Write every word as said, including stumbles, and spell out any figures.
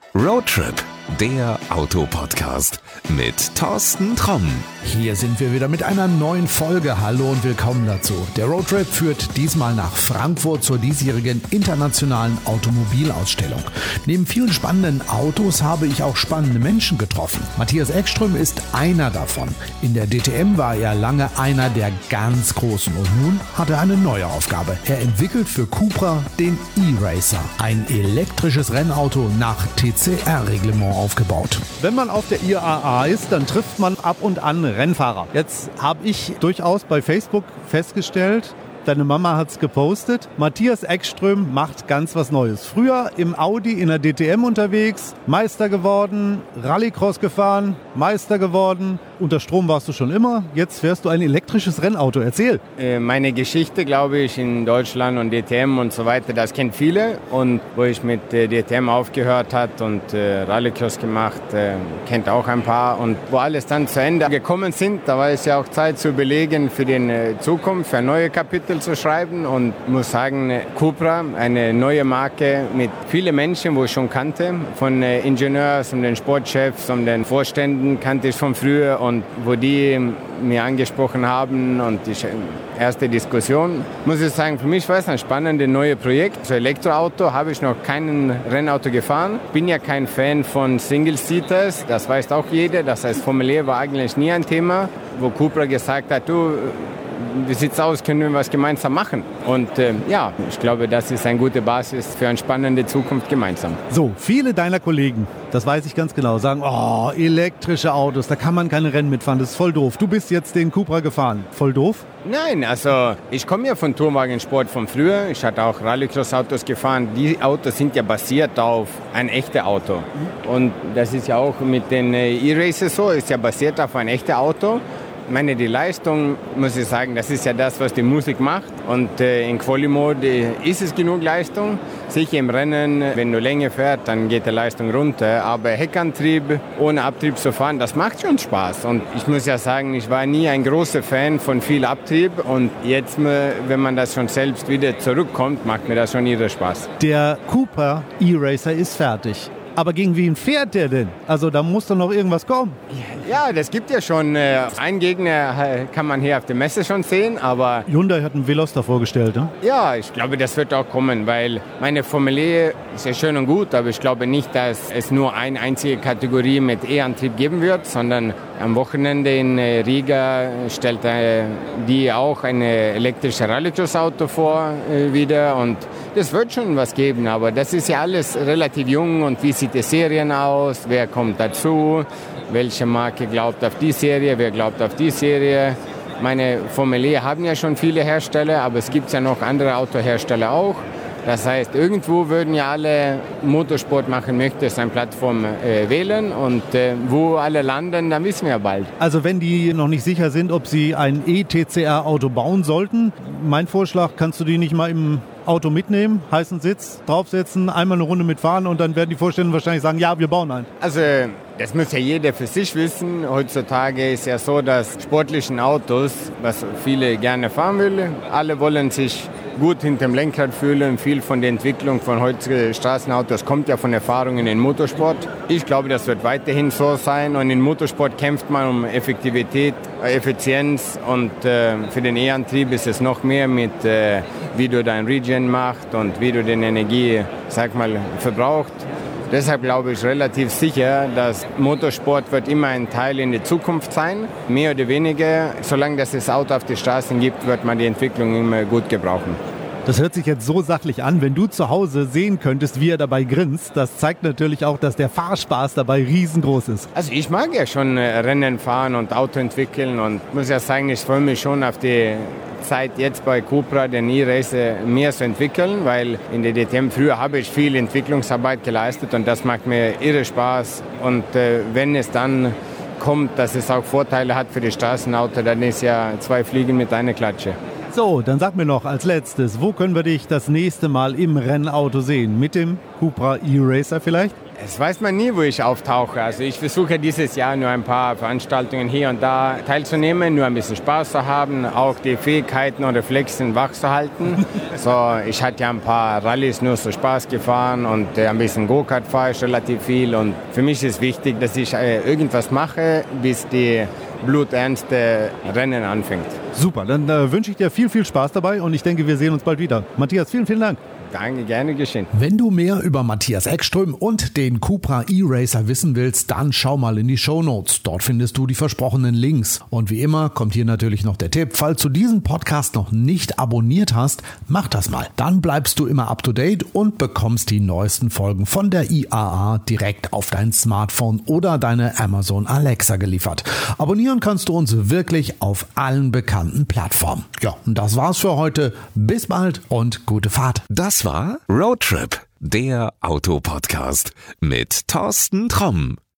Roadtrip, der Autopodcast mit Thorsten Tromm. Hier sind wir wieder mit einer neuen Folge. Hallo und willkommen dazu. Der Roadtrip führt diesmal nach Frankfurt zur diesjährigen internationalen Automobilausstellung. Neben vielen spannenden Autos habe ich auch spannende Menschen getroffen. Matthias Ekström ist einer davon. In der D T M war er lange einer der ganz Großen und nun hat er eine neue Aufgabe. Er entwickelt für Cupra den E-Racer, ein elektrisches Rennauto nach T C R-Reglement aufgebaut. Wenn man auf der I A A ist, dann trifft man ab und an Rennfahrer. Jetzt habe ich durchaus bei Facebook festgestellt, deine Mama hat es gepostet, Matthias Ekström macht ganz was Neues. Früher im Audi in der D T M unterwegs, Meister geworden, Rallycross gefahren, Meister geworden. Unter Strom warst du schon immer, jetzt fährst du ein elektrisches Rennauto. Erzähl. Meine Geschichte, glaube ich, in Deutschland und D T M und so weiter, das kennt viele. Und wo ich mit D T M aufgehört habe und äh, Rallycross gemacht, äh, kennt auch ein paar. Und wo alles dann zu Ende gekommen sind, da war es ja auch Zeit zu überlegen für die äh, Zukunft, für neue Kapitel zu schreiben. Und ich muss sagen, Cupra, eine neue Marke mit vielen Menschen, wo ich schon kannte, von äh, Ingenieurs und den Sportchefs und den Vorständen kannte ich von früher. Und wo die mir angesprochen haben und die erste Diskussion, muss ich sagen, für mich war es ein spannendes neues Projekt. So Elektroauto habe ich noch kein Rennauto gefahren. Bin ja kein Fan von Single-Seaters, das weiß auch jeder. Das heißt, Formel E war eigentlich nie ein Thema, wo Cupra gesagt hat, du, wie sieht's aus, können wir was gemeinsam machen? Und äh, ja, ich glaube, das ist eine gute Basis für eine spannende Zukunft gemeinsam. So, viele deiner Kollegen, das weiß ich ganz genau, sagen, oh, elektrische Autos, da kann man keine Rennen mitfahren, das ist voll doof. Du bist jetzt den Cupra gefahren, voll doof? Nein, also ich komme ja von Tourenwagensport von früher. Ich hatte auch Rallycross-Autos gefahren. Die Autos sind ja basiert auf ein echtes Auto. Und das ist ja auch mit den E-Racers so, ist ja basiert auf ein echtes Auto. Ich meine, die Leistung, muss ich sagen, das ist ja das, was die Musik macht. Und äh, in Quali-Mode ist es genug Leistung. Sicher im Rennen, wenn du länger fährst, dann geht die Leistung runter. Aber Heckantrieb, ohne Abtrieb zu fahren, das macht schon Spaß. Und ich muss ja sagen, ich war nie ein großer Fan von viel Abtrieb. Und jetzt, wenn man das schon selbst wieder zurückkommt, macht mir das schon irre Spaß. Der Cupra E-Racer ist fertig. Aber gegen wen fährt der denn? Also da muss doch noch irgendwas kommen. Ja, das gibt ja schon. Äh, einen Gegner kann man hier auf der Messe schon sehen, aber... Hyundai hat einen Veloster vorgestellt, ne? Ja, ich glaube, das wird auch kommen, weil meine Formel E ist ja schön und gut, aber ich glaube nicht, dass es nur eine einzige Kategorie mit E-Antrieb geben wird, sondern am Wochenende in Riga stellt äh, die auch ein elektrisches Rallycross-Auto vor äh, wieder und das wird schon was geben, aber das ist ja alles relativ jung und wie sieht die Serien aus, wer kommt dazu, welche Marke glaubt auf die Serie, wer glaubt auf die Serie. Meine Formel E haben ja schon viele Hersteller, aber es gibt ja noch andere Autohersteller auch. Das heißt, irgendwo würden ja alle Motorsport machen möchten, seine Plattform äh, wählen und äh, wo alle landen, dann wissen wir ja bald. Also wenn die noch nicht sicher sind, ob sie ein E-T C R-Auto bauen sollten, mein Vorschlag, kannst du die nicht mal im Auto mitnehmen, heißen Sitz, draufsetzen, einmal eine Runde mitfahren und dann werden die Vorstände wahrscheinlich sagen, ja, wir bauen einen. Also das muss ja jeder für sich wissen. Heutzutage ist ja so, dass sportlichen Autos, was viele gerne fahren wollen, alle wollen sich gut hinterm Lenkrad fühlen. Viel von der Entwicklung von heutigen Straßenautos kommt ja von Erfahrungen in Motorsport. Ich glaube, das wird weiterhin so sein. Und in Motorsport kämpft man um Effektivität, Effizienz. Und äh, für den E-Antrieb ist es noch mehr mit, äh, wie du dein Regen machst und wie du die Energie, sag mal, verbraucht. Deshalb glaube ich relativ sicher, dass Motorsport wird immer ein Teil in der Zukunft sein. Mehr oder weniger, solange es das Auto auf den Straßen gibt, wird man die Entwicklung immer gut gebrauchen. Das hört sich jetzt so sachlich an, wenn du zu Hause sehen könntest, wie er dabei grinst. Das zeigt natürlich auch, dass der Fahrspaß dabei riesengroß ist. Also ich mag ja schon Rennen fahren und Auto entwickeln und muss ja sagen, ich freue mich schon auf die Zeit jetzt bei Cupra, den E-Racer, mehr zu entwickeln, weil in der D T M früher habe ich viel Entwicklungsarbeit geleistet und das macht mir irre Spaß. Und äh, wenn es dann kommt, dass es auch Vorteile hat für die Straßenauto, dann ist ja zwei Fliegen mit einer Klatsche. So, dann sag mir noch als letztes, wo können wir dich das nächste Mal im Rennauto sehen? Mit dem Cupra E-Racer vielleicht? Es weiß man nie, wo ich auftauche. Also ich versuche dieses Jahr nur ein paar Veranstaltungen hier und da teilzunehmen, nur ein bisschen Spaß zu haben, auch die Fähigkeiten und Reflexen wach zu halten. So, ich hatte ja ein paar Rallyes nur so Spaß gefahren und äh, ein bisschen Go-Kart fahre ich relativ viel. Und für mich ist wichtig, dass ich äh, irgendwas mache, bis die bluternste Rennen anfängt. Super, dann äh, wünsche ich dir viel, viel Spaß dabei und ich denke, wir sehen uns bald wieder. Matthias, vielen, vielen Dank. Danke, gerne geschehen. Wenn du mehr über Matthias Ekström und den Cupra E-Racer wissen willst, dann schau mal in die Shownotes. Dort findest du die versprochenen Links. Und wie immer kommt hier natürlich noch der Tipp, falls du diesen Podcast noch nicht abonniert hast, mach das mal. Dann bleibst du immer up to date und bekommst die neuesten Folgen von der I A A direkt auf dein Smartphone oder deine Amazon Alexa geliefert. Abonnieren kannst du uns wirklich auf allen bekannten Plattformen. Ja, und das war's für heute. Bis bald und gute Fahrt. Das war Roadtrip, der Autopodcast mit Thorsten Tromm.